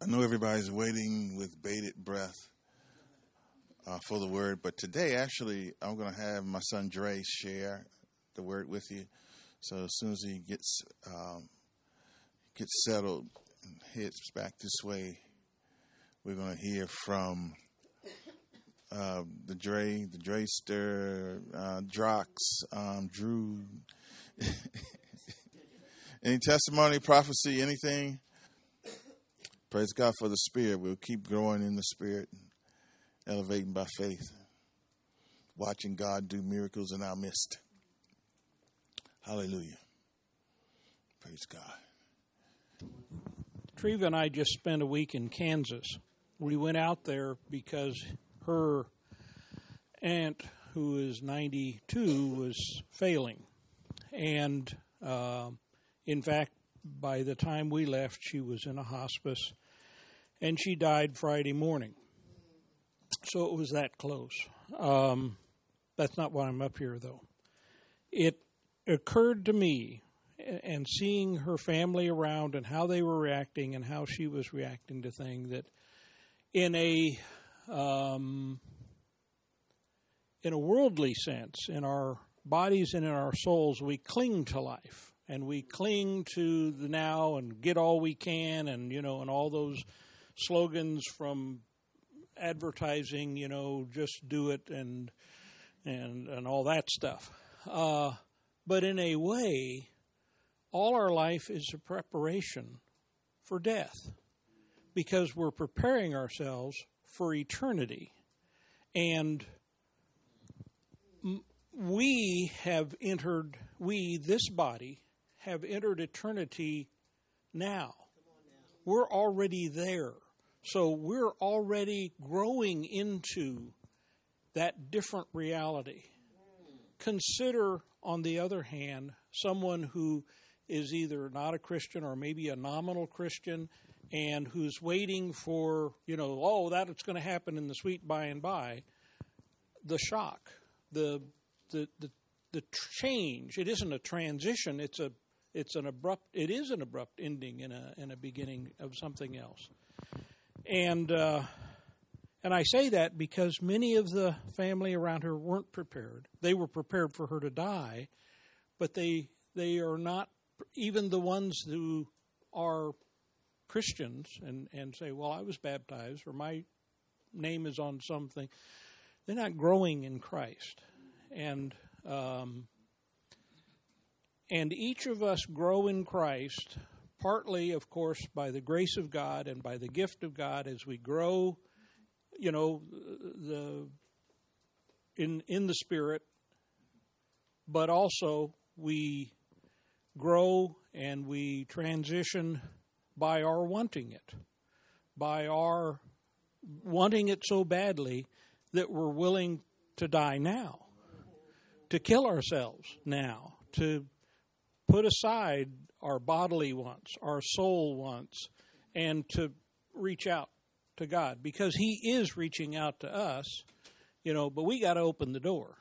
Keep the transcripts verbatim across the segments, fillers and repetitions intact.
I know everybody's waiting with bated breath uh, for the word, but today, actually, I'm going to have my son Dre share the word with you. So as soon as he gets um, gets settled and heads back this way, we're going to hear from uh, the Dre, the Drester, uh, Drox, um, Drew. Any testimony, prophecy, anything? Praise God for the Spirit. We'll keep growing in the Spirit, elevating by faith, watching God do miracles in our midst. Hallelujah. Praise God. Treva and I just spent a week in Kansas. We went out there because her aunt, who is ninety-two, was failing. And, uh, in fact, by the time we left, she was in a hospice, and she died Friday morning. So it was that close. Um, that's not why I'm up here, though. It occurred to me, and seeing her family around and how they were reacting and how she was reacting to things, that in a um, in a worldly sense, in our bodies and in our souls, we cling to life. And we cling to the now and get all we can, and, you know, and all those slogans from advertising, you know, just do it and and and all that stuff. Uh, but in a way, all our life is a preparation for death, because we're preparing ourselves for eternity. And we have entered, we, this body, have entered eternity now. We're already there. So we're already growing into that different reality. Consider, on the other hand, someone who is either not a Christian or maybe a nominal Christian, and who's waiting for, you know, oh, that's going to happen in the sweet by and by. The shock, the the the the change. It isn't a transition. It's a It's an abrupt. It is an abrupt ending and a and a beginning of something else, and uh, and I say that because many of the family around her weren't prepared. They were prepared for her to die, but they they are not. Even the ones who are Christians and, and say, "Well, I was baptized," or "My name is on something," they're not growing in Christ, and. Um, And each of us grow in Christ, partly, of course, by the grace of God and by the gift of God as we grow, you know, the in in the Spirit, but also we grow and we transition by our wanting it, by our wanting it so badly that we're willing to die now, to kill ourselves now, to put aside our bodily wants, our soul wants, and to reach out to God, because He is reaching out to us, you know, but we got to open the door.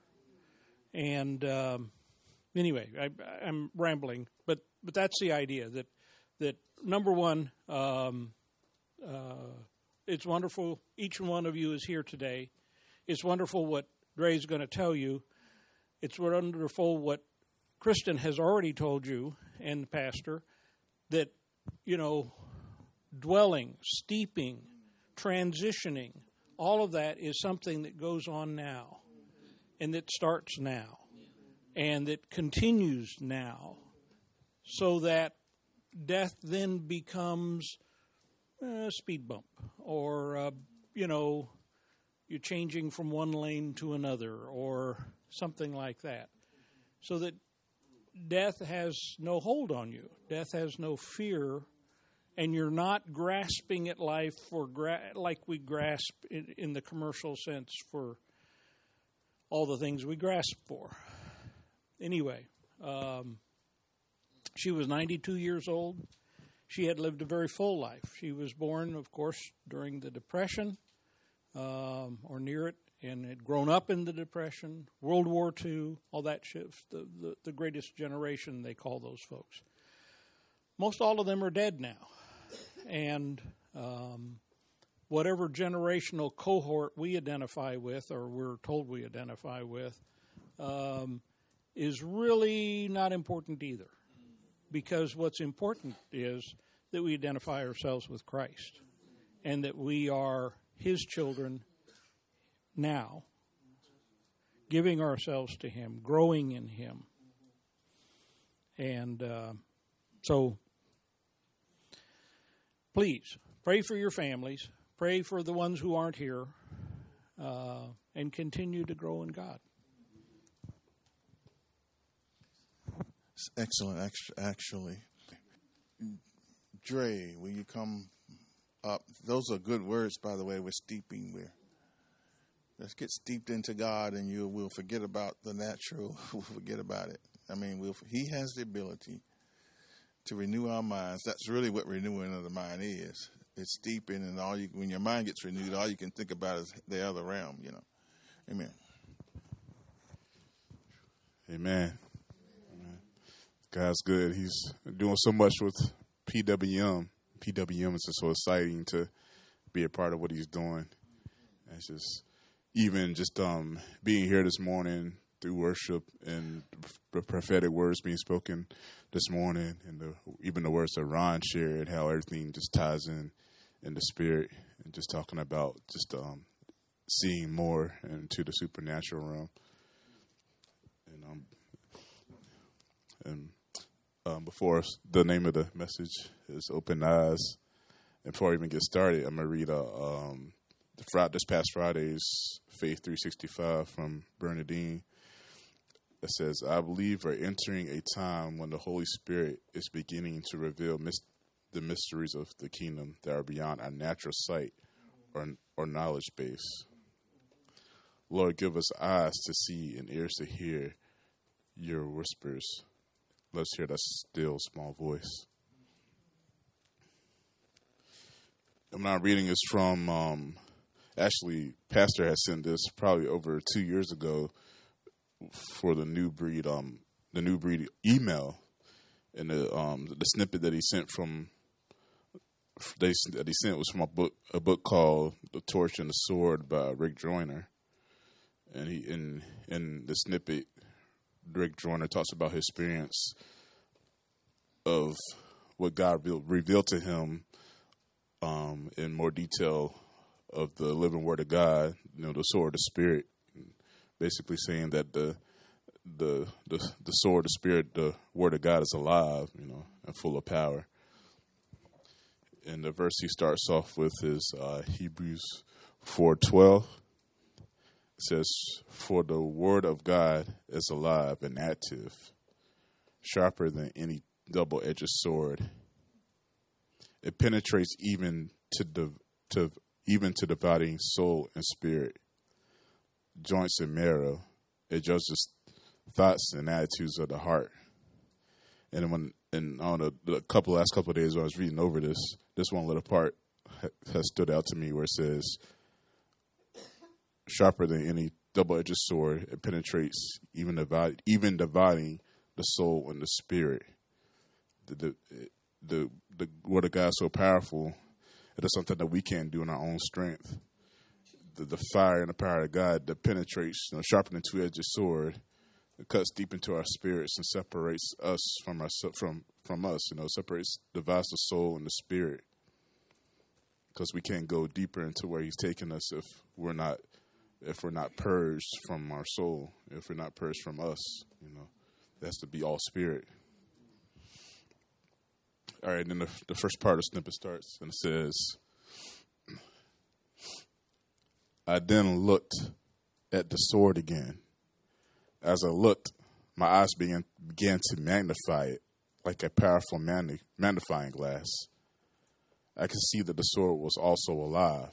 And um, anyway, I, I'm rambling, but but that's the idea, that, that number one, um, uh, it's wonderful. Each one of you is here today. It's wonderful what Dre's going to tell you. It's wonderful what Kristen has already told you, and the pastor, that, you know, dwelling, steeping, transitioning, all of that is something that goes on now, and that starts now, and that continues now, so that death then becomes a speed bump, or, uh, you know, you're changing from one lane to another, or something like that, so that death has no hold on you. Death has no fear, and you're not grasping at life for gra- like we grasp in, in the commercial sense for all the things we grasp for. Anyway, um, she was ninety-two years old. She had lived a very full life. She was born, of course, during the Depression, um, or near it, and had grown up in the Depression, World War Two, all that shit, the, the, the greatest generation, they call those folks. Most all of them are dead now. And Um, whatever generational cohort we identify with, or we're told we identify with, um, is really not important either. Because what's important is that we identify ourselves with Christ and that we are His children now, giving ourselves to Him, growing in Him. And uh, so, please, pray for your families, pray for the ones who aren't here, uh, and continue to grow in God. Excellent, actually. Dre, will you come up? Those are good words, by the way, with steeping. We're, let's get steeped into God, and you will forget about the natural. We'll forget about it. I mean, we'll, He has the ability to renew our minds. That's really what renewing of the mind is. It's steeping, and all you, when your mind gets renewed, all you can think about is the other realm, you know. Amen. Amen. God's good. He's doing so much with P W M. P W M is just so exciting to be a part of what He's doing. It's just, even just um, being here this morning through worship and the prophetic words being spoken this morning, and the, even the words that Ron shared, how everything just ties in in the spirit, and just talking about just um, seeing more into the supernatural realm. And um, and Um, before the name of the message is Open Eyes. And before I even get started, I'm going to read a, um, the Friday, this past Friday's Faith three sixty-five from Bernadine. It says, I believe we're entering a time when the Holy Spirit is beginning to reveal mis- the mysteries of the kingdom that are beyond our natural sight or, or knowledge base. Lord, give us eyes to see and ears to hear your whispers. Let's hear that still small voice. I'm not reading this from, um, actually, Pastor has sent this probably over two years ago for the New Breed, um, the New Breed email, and the um, the snippet that he sent from they that he sent was from a book a book called The Torch and the Sword by Rick Joyner, and he in in the snippet, Rick Joyner talks about his experience of what God revealed to him um, in more detail of the living Word of God, you know, the sword of the Spirit, basically saying that the the the, the sword of the Spirit, the Word of God, is alive, you know, and full of power. And the verse he starts off with is uh, Hebrews four twelve. It says, for the word of God is alive and active, sharper than any double-edged sword. It penetrates even to the to even to dividing soul and spirit, joints and marrow. It judges thoughts and attitudes of the heart. And when and on a, the couple last couple of days when I was reading over this, this one little part has stood out to me where it says, sharper than any double-edged sword, it penetrates even divide, even dividing the soul and the spirit. The, the the the Word of God is so powerful. It is something that we can't do in our own strength. The, the fire and the power of God that penetrates, you know, sharper than two-edged sword, it cuts deep into our spirits and separates us from our from from us. You know, separates, divides the soul and the spirit. Because we can't go deeper into where He's taking us if we're not. If we're not purged from our soul, if we're not purged from us, you know, it has to be all spirit. All right, then the, the first part of the snippet starts, and it says, I then looked at the sword again. As I looked, my eyes began, began to magnify it like a powerful magni- magnifying glass. I could see that the sword was also alive.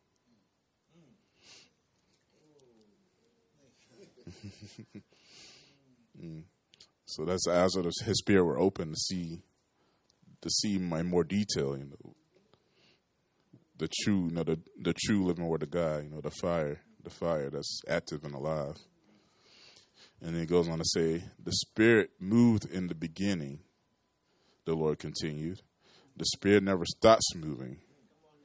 mm. So that's the eyes of his spirit were open to see, to see in more detail, you know, the true, you know, the, the true living Word of God, you know, the fire, the fire that's active and alive. And then it goes on to say, the Spirit moved in the beginning, the Lord continued. The Spirit never stops moving.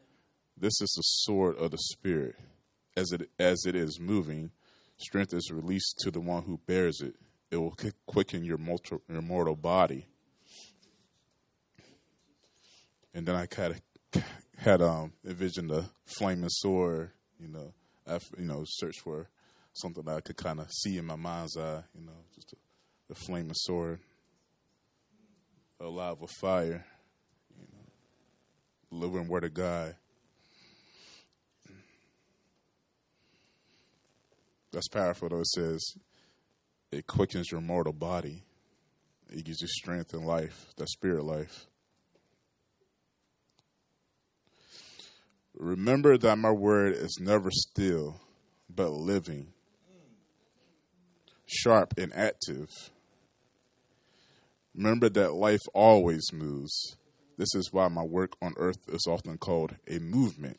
This is the sword of the Spirit. As it as it is moving, strength is released to the one who bears it. It will quicken your mortal, your mortal body. And then I kind of had um, envisioned a flaming sword. You know, I you know searched for something that I could kind of see in my mind's eye. You know, just a, a flaming sword, alive with fire. You know, living word of God. That's powerful, though. It says it quickens your mortal body. It gives you strength and life, that spirit life. Remember that my word is never still, but living, sharp and active. Remember that life always moves. This is why my work on earth is often called a movement.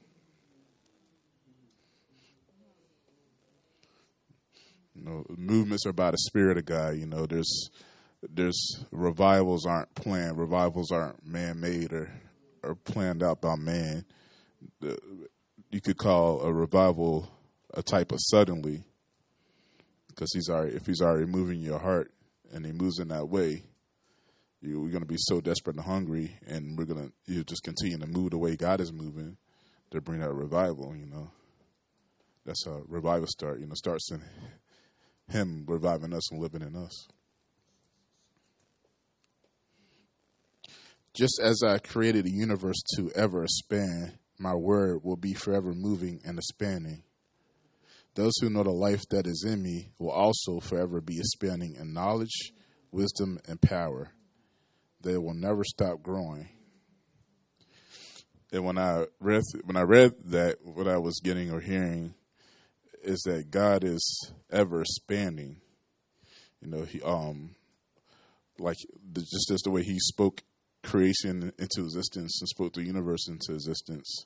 You know, movements are by the Spirit of God. You know, there's there's revivals aren't planned. Revivals aren't man-made or, or planned out by man. The, you could call a revival a type of suddenly, because he's already if he's already moving your heart and he moves in that way, you, we're going to be so desperate and hungry, and we're going to you just continue to move the way God is moving to bring that revival. You know, that's how revival start. You know, starts in Him reviving us and living in us. Just as I created the universe to ever expand, my word will be forever moving and expanding. Those who know the life that is in me will also forever be expanding in knowledge, wisdom, and power. They will never stop growing. And when I read when I read that, what I was getting or hearing is that God is ever expanding. You know, he um like the, just as the way he spoke creation into existence and spoke the universe into existence.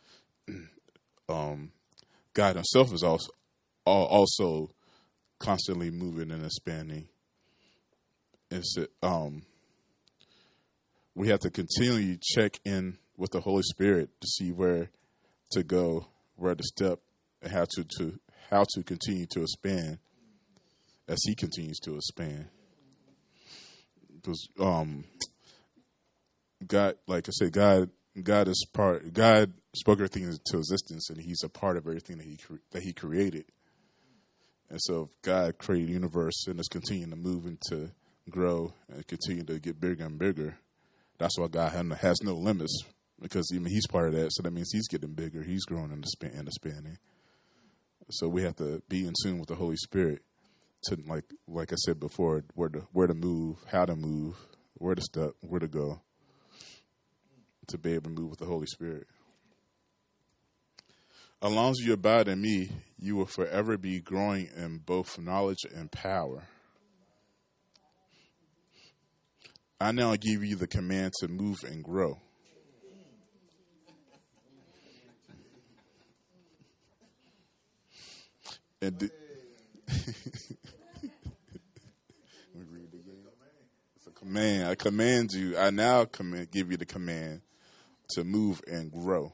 Um, God himself is also also constantly moving and expanding. And so, um, we have to continually check in with the Holy Spirit to see where to go, where to step, and how to, to how to continue to expand as he continues to expand. Because um, God, like I said, God, God is part. God spoke everything into existence, and He's a part of everything that He cre- that He created. And so, if God created the universe and is continuing to move and to grow and continue to get bigger and bigger, that's why God has no limits, because even He's part of that. So that means He's getting bigger. He's growing and expanding. So we have to be in tune with the Holy Spirit to, like like I said before, where to where to move, how to move, where to step, where to go, to be able to move with the Holy Spirit. As long as you abide in me, you will forever be growing in both knowledge and power. I now give you the command to move and grow. And the, it's a command. I command you. I now command, give you the command to move and grow.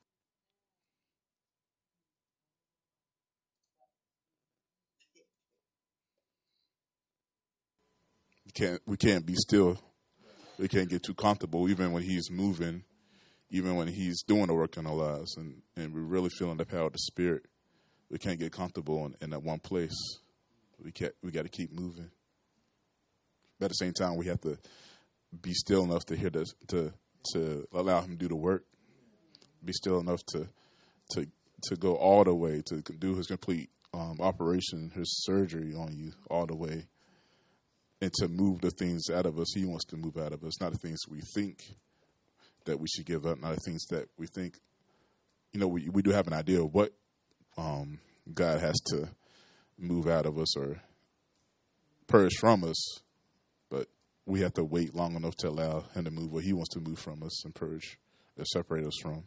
We can't. We can't be still. We can't get too comfortable, even when He's moving, even when He's doing the work in our lives, and, and we're really feeling the power of the Spirit. We can't get comfortable in, in that one place. We can't. We got to keep moving. But at the same time, we have to be still enough to hear this, to to allow Him to do the work. Be still enough to to to go all the way, to do His complete um, operation, His surgery on you all the way, and to move the things out of us He wants to move out of us, not the things we think that we should give up, not the things that we think. You know, we we do have an idea of what um, God has to move out of us or purge from us, but we have to wait long enough to allow Him to move what He wants to move from us and purge and separate us from.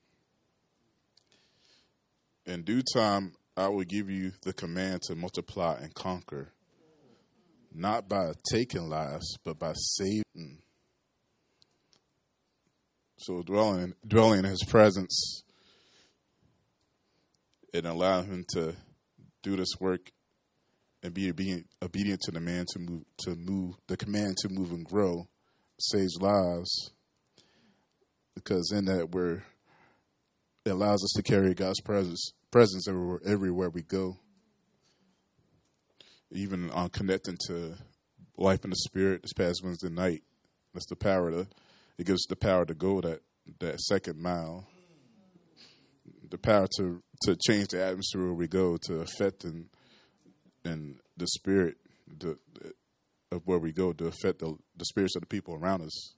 In due time, I will give you the command to multiply and conquer, not by taking lives, but by saving. So dwelling, dwelling in His presence and allow him to do this work and be obedient, obedient to the man to move, to move, the command to move and grow, saves lives. Because in that, we're it allows us to carry God's presence, presence everywhere, everywhere we go. Even on connecting to life in the spirit this past Wednesday night, that's the power to. It gives us the power to go that that second mile. The power to to change the atmosphere where we go, to affect and and the spirit the, of where we go, to affect the, the spirits of the people around us.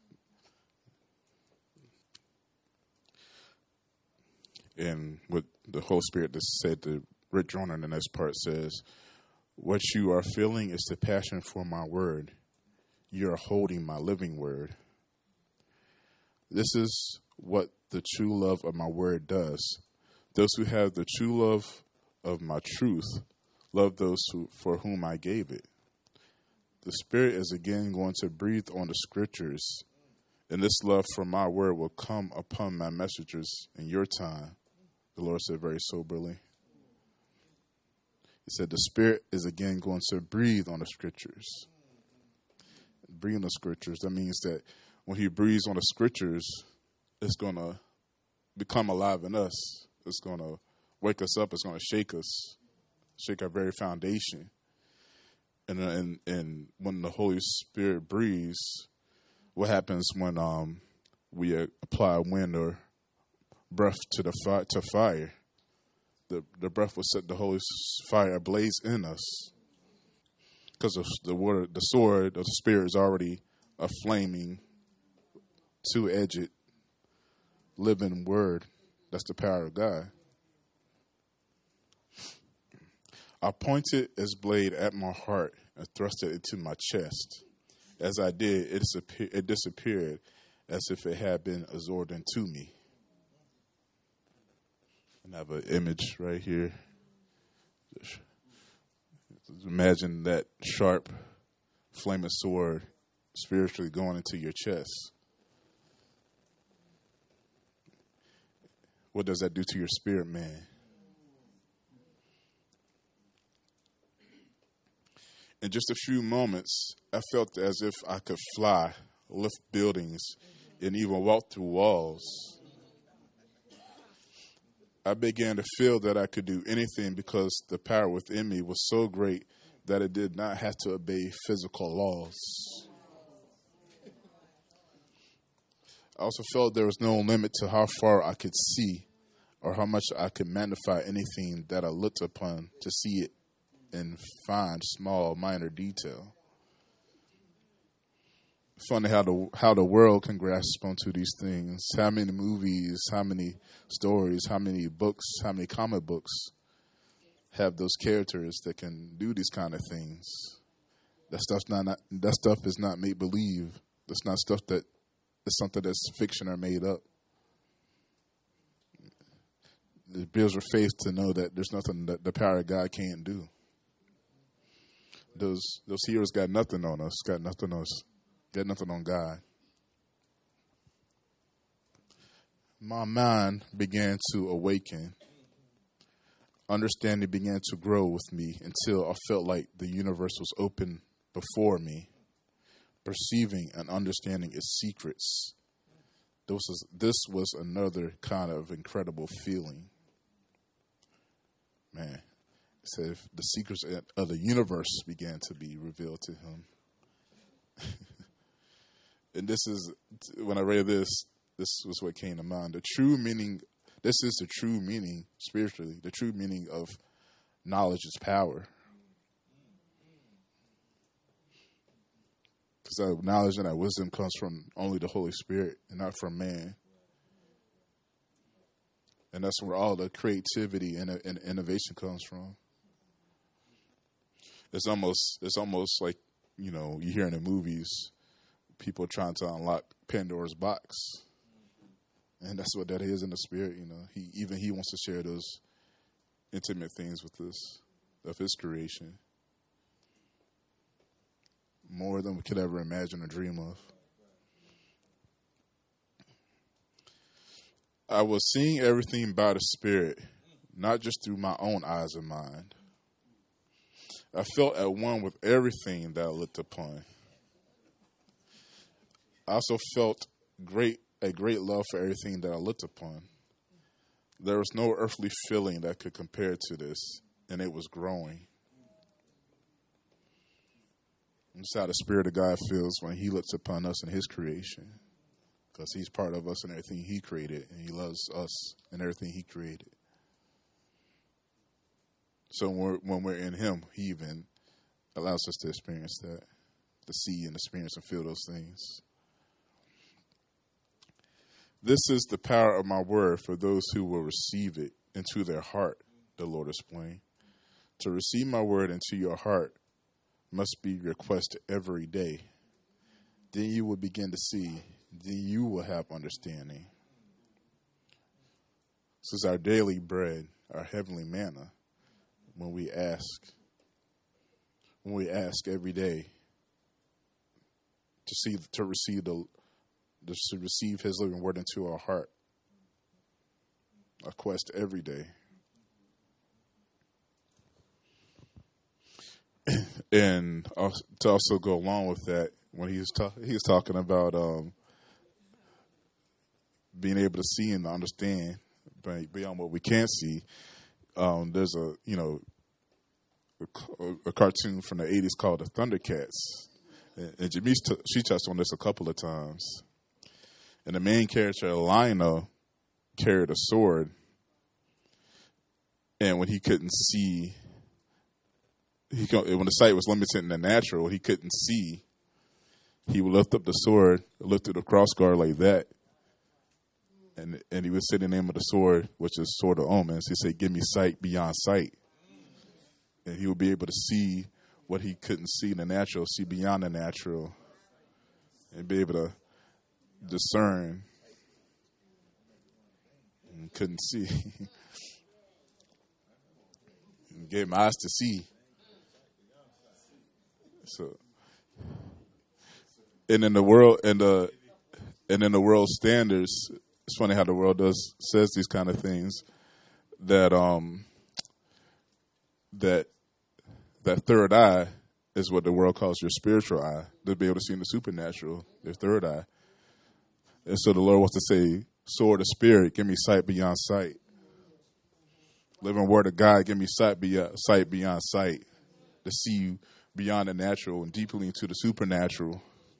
And what the Holy Spirit just said to Rick Joyner in the next part says, what you are feeling is the passion for my word. You are holding my living word. This is what the true love of my word does. Those who have the true love of my truth love those who, for whom I gave it. The Spirit is again going to breathe on the scriptures, and this love for my word will come upon my messengers in your time, the Lord said very soberly. He said the Spirit is again going to breathe on the scriptures. Breathe on the scriptures. That means that when he breathes on the scriptures, it's going to become alive in us. It's going to wake us up. It's going to shake us, shake our very foundation. And and and when the Holy Spirit breathes, what happens when um we uh, apply wind or breath to the fi- to fire? The the breath will set the Holy fire ablaze in us, because the word, the sword of the Spirit is already a flaming, two-edged, living word. That's the power of God. I pointed its blade at my heart and thrust it into my chest. As I did, it, disappear- it disappeared as if it had been absorbed into me. And I have an image right here. Just imagine that sharp, flaming sword spiritually going into your chest. What does that do to your spirit, man? In just a few moments, I felt as if I could fly, lift buildings, and even walk through walls. I began to feel that I could do anything because the power within me was so great that it did not have to obey physical laws. I also felt there was no limit to how far I could see or how much I could magnify anything that I looked upon to see it in fine, small, minor detail. Funny how the how the world can grasp onto these things. How many movies, how many stories, how many books, how many comic books have those characters that can do these kind of things? That stuff's not, not that stuff is not make believe. That's not stuff that is something that's fiction or made up. It builds your faith to know that there's nothing that the power of God can't do. Those those heroes got nothing on us. Got nothing on us. Got nothing on God. My mind began to awaken. Understanding began to grow with me until I felt like the universe was open before me, perceiving and understanding its secrets. This was, this was another kind of incredible feeling. Man, it said the secrets of the universe began to be revealed to him. And this is, when I read this, this was what came to mind. The true meaning, this is the true meaning, spiritually, the true meaning of knowledge is power. Because that knowledge and that wisdom comes from only the Holy Spirit and not from man. And that's where all the creativity and, and innovation comes from. It's almost, it's almost like, you know, you hear in the movies, people trying to unlock Pandora's box. And that's what that is in the spirit, you know. He even he wants to share those intimate things with us, of his creation. More than we could ever imagine or dream of. I was seeing everything by the Spirit, not just through my own eyes and mind. I felt at one with everything that I looked upon. I also felt great a great love for everything that I looked upon. There was no earthly feeling that could compare to this, and it was growing. That's how the Spirit of God feels when he looks upon us in his creation, because he's part of us and everything he created, and he loves us and everything he created. So when we're, when we're in him, he even allows us to experience that, to see and experience and feel those things. This is the power of my word for those who will receive it into their heart, the Lord explained. To receive my word into your heart must be requested every day. Then you will begin to see, then you will have understanding. This is our daily bread, our heavenly manna, when we ask, when we ask every day to see, to receive the to receive his living word into our heart. A quest every day. And to also go along with that, when he was, ta- he was talking about um, being able to see and understand beyond what we can't see, um, there's a, you know, a, a cartoon from the eighties called the Thundercats. And, and Janice, t- she touched on this a couple of times. And the main character, Lionel, carried a sword. And when he couldn't see, he when the sight was limited in the natural, he couldn't see. He would lift up the sword, lift it across guard like that. And and he would say the name of the sword, which is Sword of Omens. He said, "Give me sight beyond sight." And he would be able to see what he couldn't see in the natural, see beyond the natural, and be able to discern and couldn't see. And gave him eyes to see. So, and in the world, and the and in the world standards, it's funny how the world does says these kind of things. That um that that third eye is what the world calls your spiritual eye. To be able to see in the supernatural, your third eye. And so the Lord wants to say, sword of spirit, give me sight beyond sight. Living word of God, give me sight beyond sight beyond sight. To see you beyond the natural and deeply into the supernatural.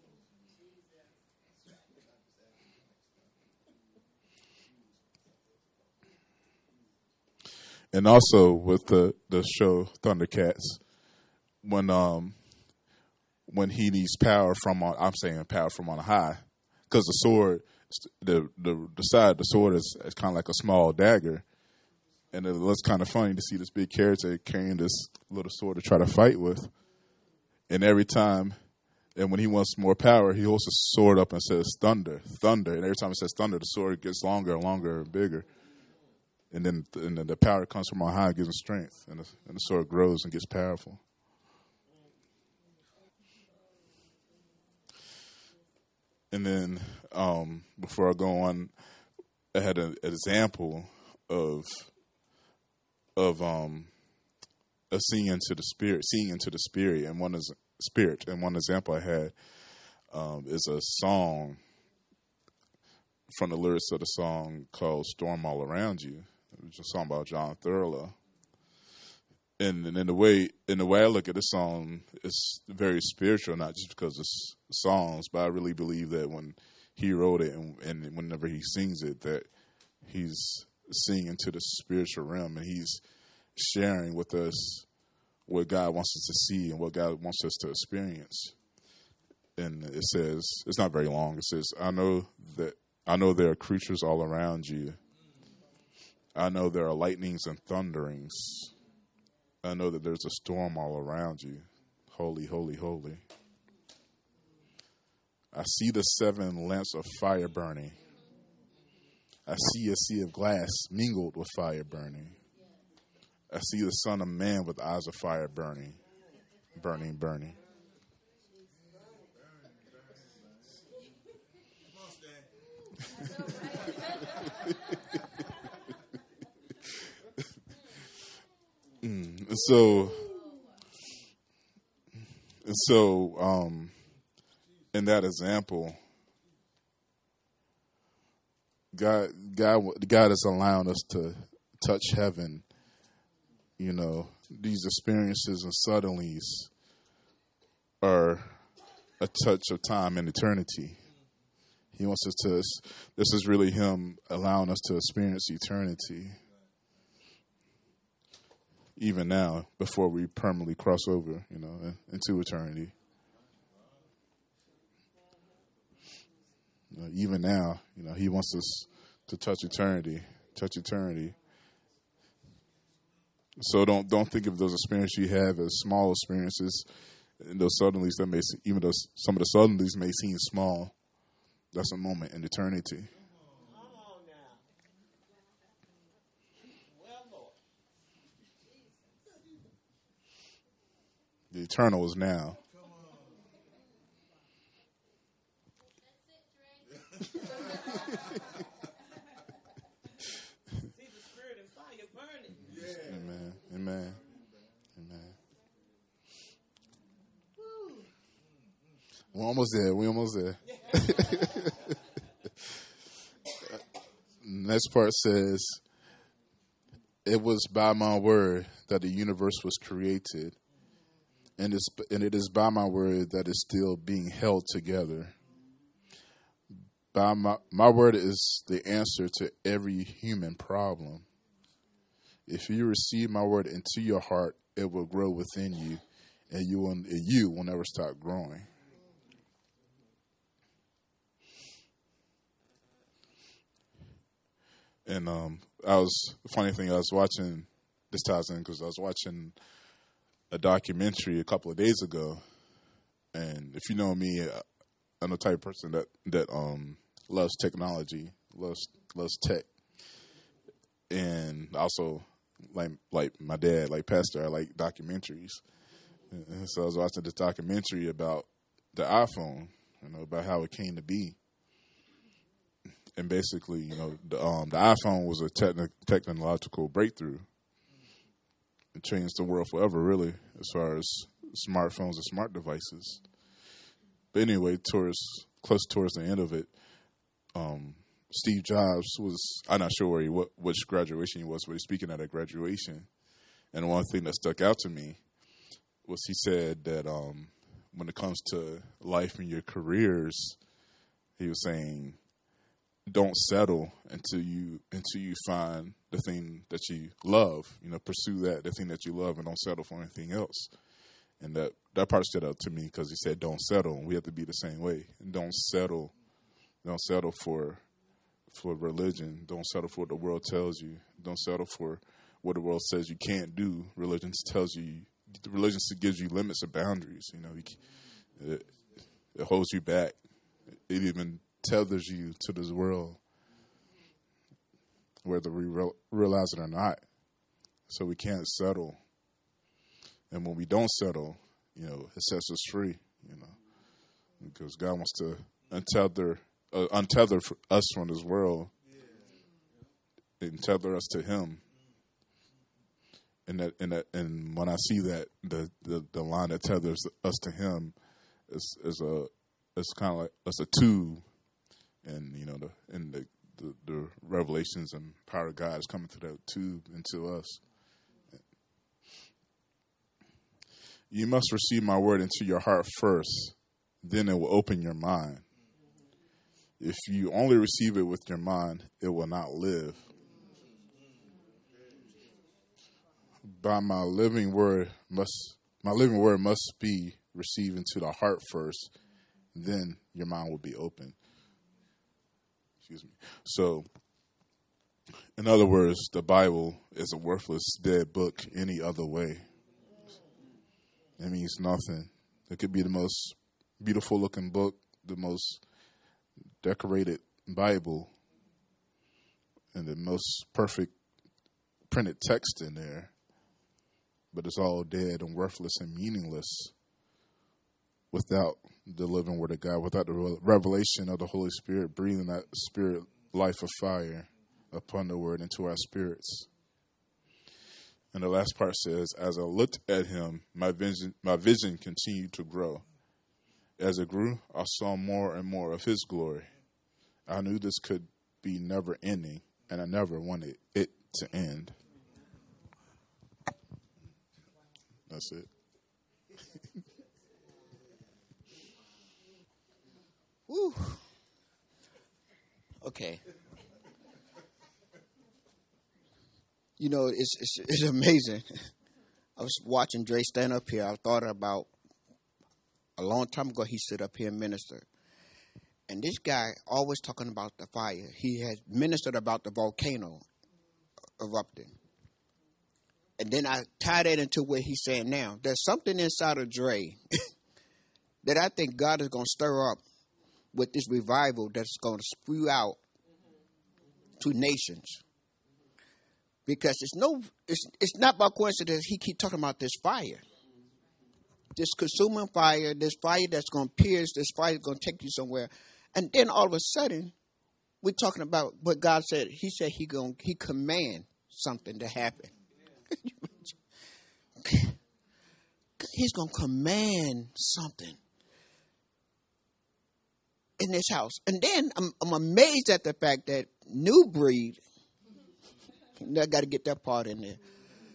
And also with the, the show Thundercats, when um when he needs power from on, I'm saying power from on high. Because the sword, the, the the side of the sword is, is kind of like a small dagger. And it looks kind of funny to see this big character carrying this little sword to try to fight with. And every time, and when he wants more power, he holds his sword up and says, thunder, thunder. And every time it says thunder, the sword gets longer and longer and bigger. And then, and then the power comes from on high and gives him strength. And the, and the sword grows and gets powerful. And then um, before I go on, I had an, an example of of um, of seeing into the spirit, seeing into the spirit, and one is spirit. And one example I had um, is a song from the lyrics of the song called "Storm All Around You." It's a song about John Thurlow. And, and in the way in the way I look at this song, it's very spiritual, not just because it's songs, but I really believe that when he wrote it and, and whenever he sings it, that he's singing to the spiritual realm and he's sharing with us what God wants us to see and what God wants us to experience. And it says, it's not very long. It says, I know that I know there are creatures all around you. I know there are lightnings and thunderings. I know that there's a storm all around you. Holy, holy, holy. I see the seven lamps of fire burning. I see a sea of glass mingled with fire burning. I see the Son of Man with eyes of fire burning, burning, burning. so, and so, um, in that example, God, God, God is allowing us to touch heaven. You know, these experiences and suddenlies are a touch of time and eternity. He wants us to, this is really him allowing us to experience eternity. Even now, before we permanently cross over, you know, into eternity. You know, even now, you know, he wants us to touch eternity, touch eternity. So don't don't think of those experiences you have as small experiences, and those suddenlies that may, even though some of the suddenlies may seem small, that's a moment in eternity. The eternal is now. Amen. Amen. Amen. We're almost there. We're almost there. Next part says, "It was by my word that the universe was created, and it's, and it is by my word that it's still being held together. By my, my word is the answer to every human problem. If you receive my word into your heart, it will grow within you, and you will, and you will never stop growing." And um, I was, funny thing, I was watching, this ties in because I was watching a documentary a couple of days ago. And if you know me, I'm the type of person that, that um, loves technology, loves loves tech. And also, like like my dad, like Pastor, I like documentaries. And so I was watching this documentary about the iPhone, you know, about how it came to be. And basically, you know, the, um, the iPhone was a techni- technological breakthrough. It changed the world forever, really, as far as smartphones and smart devices. But anyway, towards close towards the end of it, um, Steve Jobs was, I'm not sure where he, what, which graduation he was, but he was speaking at a graduation. And one thing that stuck out to me was he said that um, when it comes to life and your careers, he was saying, don't settle until you until you find the thing that you love. You know, pursue that, the thing that you love, and don't settle for anything else. And that, that part stood out to me because he said, don't settle. And we have to be the same way. And don't settle. Don't settle for for religion. Don't settle for what the world tells you. Don't settle for what the world says you can't do. Religion tells you, religion gives you limits and boundaries. You know, it, it holds you back. It even tethers you to this world, whether we re- realize it or not. So we can't settle. And when we don't settle, you know, it sets us free, you know, because God wants to untether, uh, untether us from this world and tether us to Him. And that, and that, and when I see that, the, the, the line that tethers us to Him is, is a, it's kind of like, it's a tube. And, you know, the and the, the, the revelations and power of God is coming through that tube into us. You must receive my word into your heart first, then it will open your mind. If you only receive it with your mind, it will not live. By my living word must my living word must be received into the heart first, then your mind will be open. Excuse me. So, in other words, the Bible is a worthless, dead book any other way. It means nothing. It could be the most beautiful looking book, the most decorated Bible, and the most perfect printed text in there. But it's all dead and worthless and meaningless without the living word of God, without the revelation of the Holy Spirit, breathing that spirit life of fire upon the word into our spirits. And the last part says, as I looked at him, my vision, my vision continued to grow. As it grew, I saw more and more of his glory. I knew this could be never ending, and I never wanted it to end. That's it. Woo. Okay. You know, it's, it's it's amazing. I was watching Dre stand up here. I thought about a long time ago he stood up here and ministered. And this guy always talking about the fire. He has ministered about the volcano erupting. And then I tied that into what he's saying now. There's something inside of Dre that I think God is going to stir up with this revival that's going to spew out to nations. Because it's no, it's it's not by coincidence he keep talking about this fire, this consuming fire, this fire that's going to pierce, this fire is going to take you somewhere, and then all of a sudden, we're talking about what God said. He said he going he command something to happen. He's going to command something in this house, and then I'm I'm amazed at the fact that New Breed. I got to get that part in there.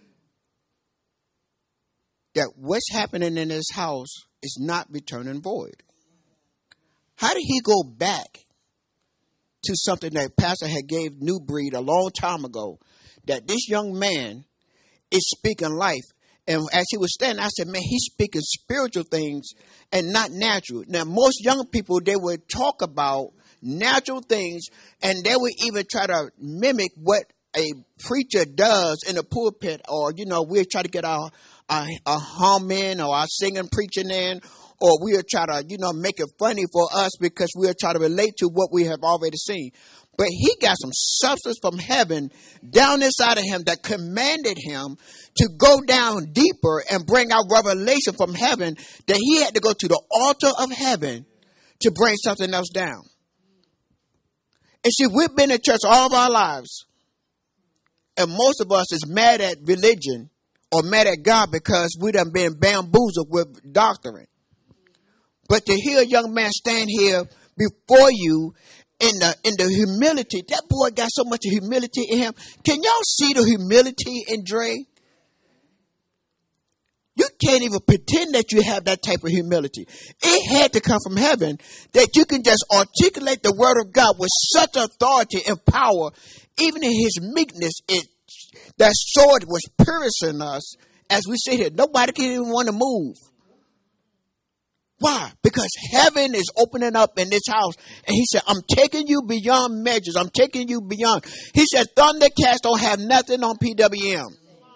That what's happening in this house is not returning void. How did he go back to something that Pastor had gave New Breed a long time ago? That this young man is speaking life. And as he was standing, I said, man, he's speaking spiritual things and not natural. Now, most young people, they would talk about natural things, and they would even try to mimic what a preacher does in the pulpit, or, you know, we'll try to get our, our, our hum in or our singing preaching in, or we'll try to, you know, make it funny for us because we'll try to relate to what we have already seen. But he got some substance from heaven down inside of him that commanded him to go down deeper and bring out revelation from heaven, that he had to go to the altar of heaven to bring something else down. And see, we've been in church all of our lives. And most of us is mad at religion or mad at God because we done been bamboozled with doctrine. But to hear a young man stand here before you in the in the humility, that boy got so much humility in him. Can y'all see the humility in Dre? You can't even pretend that you have that type of humility. It had to come from heaven that you can just articulate the word of God with such authority and power. Even in his meekness, it, that sword was piercing us as we sit here. Nobody can even want to move. Why? Because heaven is opening up in this house. And he said, I'm taking you beyond measures. I'm taking you beyond. He said, Thundercats don't have nothing on P W M.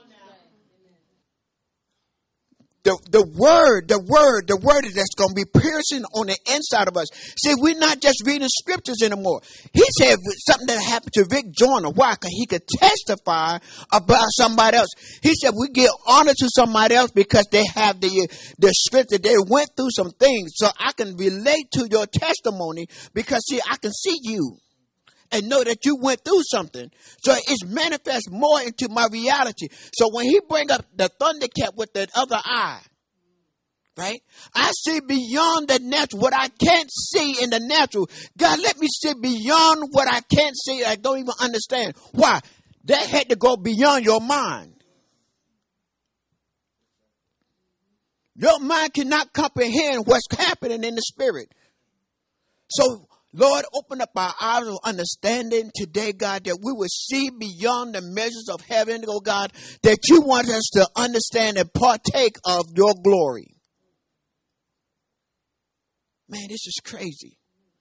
The, the word, the word, the word that's going to be piercing on the inside of us. See, we're not just reading scriptures anymore. He said something that happened to Rick Joyner. Why? Because he could testify about somebody else. He said we give honor to somebody else because they have the, the scripture. They went through some things. So I can relate to your testimony because, see, I can see you and know that you went through something. So it's manifest more into my reality. So when he bring up the Thundercat with that other eye, right? I see beyond the natural, what I can't see in the natural. God, let me see beyond what I can't see. I don't even understand. Why? That had to go beyond your mind. Your mind cannot comprehend what's happening in the spirit. So, Lord, open up our eyes of understanding today, God, that we will see beyond the measures of heaven, oh God, that you want us to understand and partake of your glory. Man, this is crazy.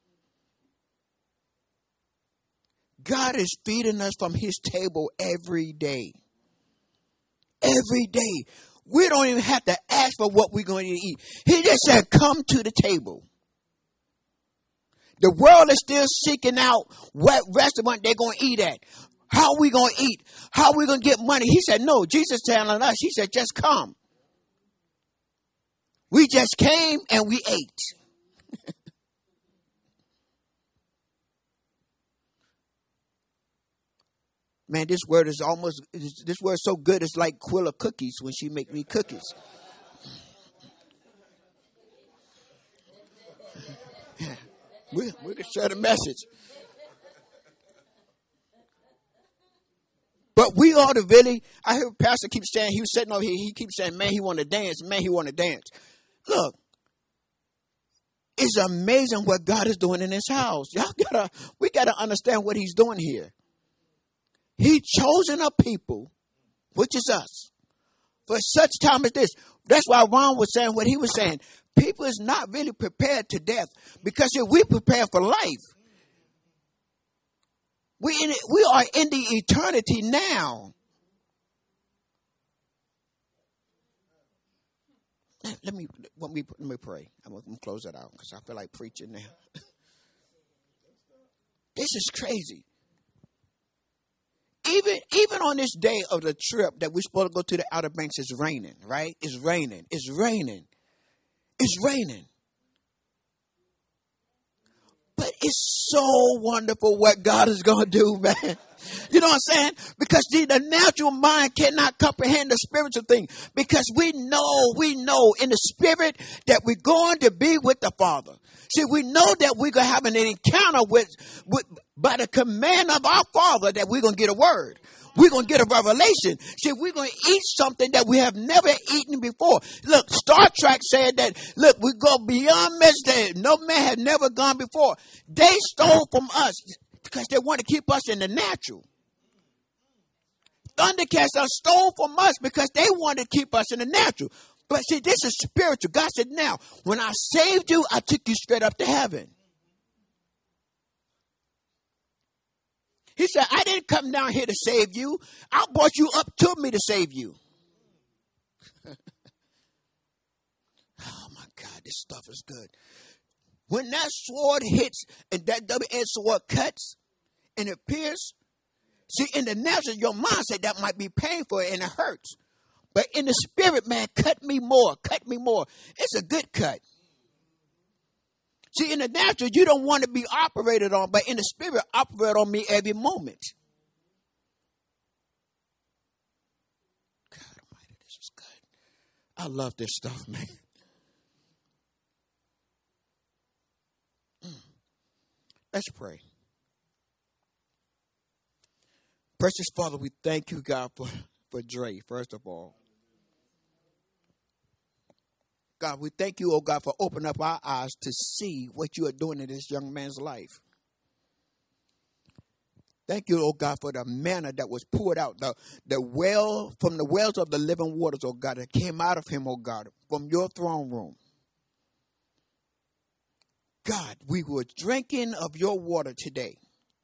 God is feeding us from his table every day. Every day. We don't even have to ask for what we're going to eat. He just said, come to the table. The world is still seeking out what restaurant they're going to eat at. How are we going to eat? How are we going to get money? He said, no, Jesus telling us, he said, just come. We just came and we ate. Man, this word is almost, this word is so good, it's like Quilla cookies when she make me cookies. We, we can share the message. But we ought to really, I heard Pastor keep saying, he was sitting over here, he keeps saying, man, he want to dance, man, he want to dance. Look, it's amazing what God is doing in this house. Y'all gotta, we gotta understand what he's doing here. He chosen a people, which is us, for such time as this. That's why Ron was saying what he was saying. People is not really prepared to death, because if we prepare for life, we in it, we are in the eternity now. Let me let me let me pray. I'm gonna close that out because I feel like preaching now. This is crazy. Even even on this day of the trip that we're supposed to go to the Outer Banks, it's raining, right? It's raining. It's raining. It's raining. But it's so wonderful what God is going to do, man. You know what I'm saying? Because the, the natural mind cannot comprehend the spiritual thing. Because we know, we know in the spirit that we're going to be with the Father. See, we know that we're going to have an encounter with, with, by the command of our Father, that we're going to get a word. We're going to get a revelation. See, we're going to eat something that we have never eaten before. Look, Star Trek said that, look, we go beyond measure. No man had never gone before. They stole from us because they want to keep us in the natural. Thundercats are stole from us because they want to keep us in the natural. But see, this is spiritual. God said, now, when I saved you, I took you straight up to heaven. He said, I didn't come down here to save you. I brought you up to me to save you. Oh, my God, this stuff is good. When that sword hits and that double-edged sword cuts and it pierces, see, in the natural, your mind said that might be painful and it hurts. But in the spirit, man, cut me more, cut me more. It's a good cut. See, in the natural, you don't want to be operated on, but in the spirit, operate on me every moment. God Almighty, this is good. I love this stuff, man. Mm. Let's pray. Precious Father, we thank you, God, for, for Dre, first of all. God, we thank you, oh God, for opening up our eyes to see what you are doing in this young man's life. Thank you, oh God, for the manna that was poured out, the, the well, from the wells of the living waters, oh God, that came out of him, oh God, from your throne room. God, we were drinking of your water today.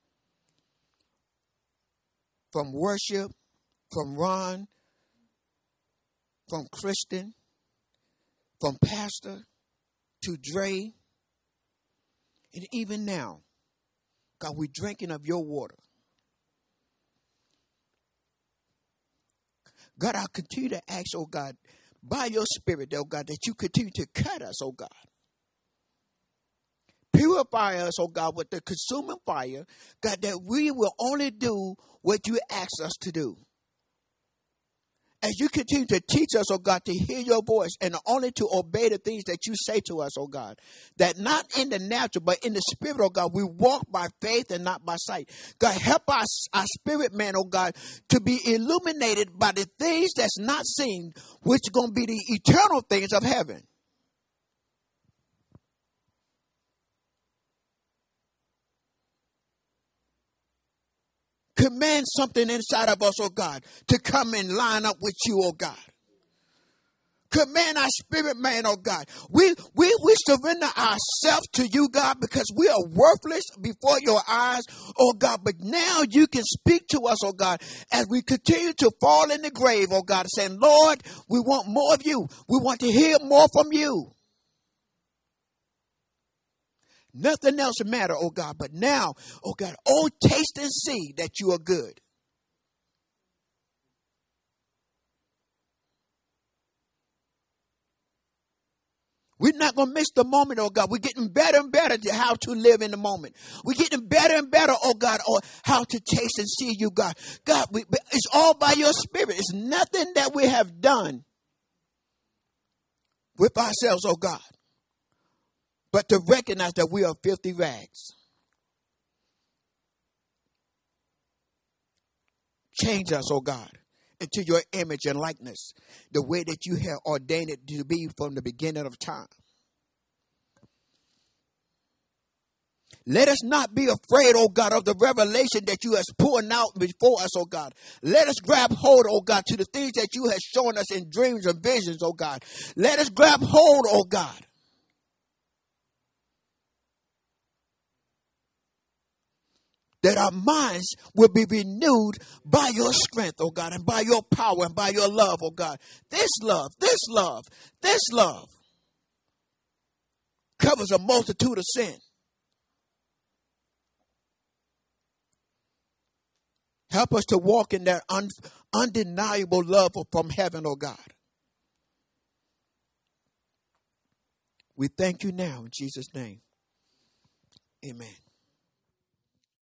From worship, from Ron, from Kristen, from Pastor to Dre, and even now, God, we're drinking of your water. God, I continue to ask, oh God, by your spirit, oh God, that you continue to cut us, oh God. Purify us, oh God, with the consuming fire, God, that we will only do what you ask us to do. As you continue to teach us, oh God, to hear your voice and only to obey the things that you say to us, oh God, that not in the natural, but in the spirit, oh God, we walk by faith and not by sight. God, help us, our spirit man, oh God, to be illuminated by the things that's not seen, which are going to be the eternal things of heaven. Command something inside of us, oh God, to come and line up with you, oh God. Command our spirit man, oh God. We, we, we surrender ourselves to you, God, because we are worthless before your eyes, oh God. But now you can speak to us, oh God, as we continue to fall in the grave, oh God, saying, Lord, we want more of you. We want to hear more from you. Nothing else matter, oh God, but now, oh God, oh, taste and see that you are good. We're not going to miss the moment, oh God. We're getting better and better to how to live in the moment. We're getting better and better, oh God, on how to taste and see you, God. God, we, it's all by your Spirit. It's nothing that we have done with ourselves, oh God, but to recognize that we are filthy rags. Change us, oh God, into your image and likeness, the way that you have ordained it to be from the beginning of time. Let us not be afraid, oh God, of the revelation that you have poured out before us, oh God. Let us grab hold, oh God, to the things that you have shown us in dreams and visions, oh God. Let us grab hold, oh God. That our minds will be renewed by your strength, oh God, and by your power and by your love, oh God. This love, this love, this love covers a multitude of sin. Help us to walk in that un- undeniable love from heaven, oh God. We thank you now in Jesus' name. Amen.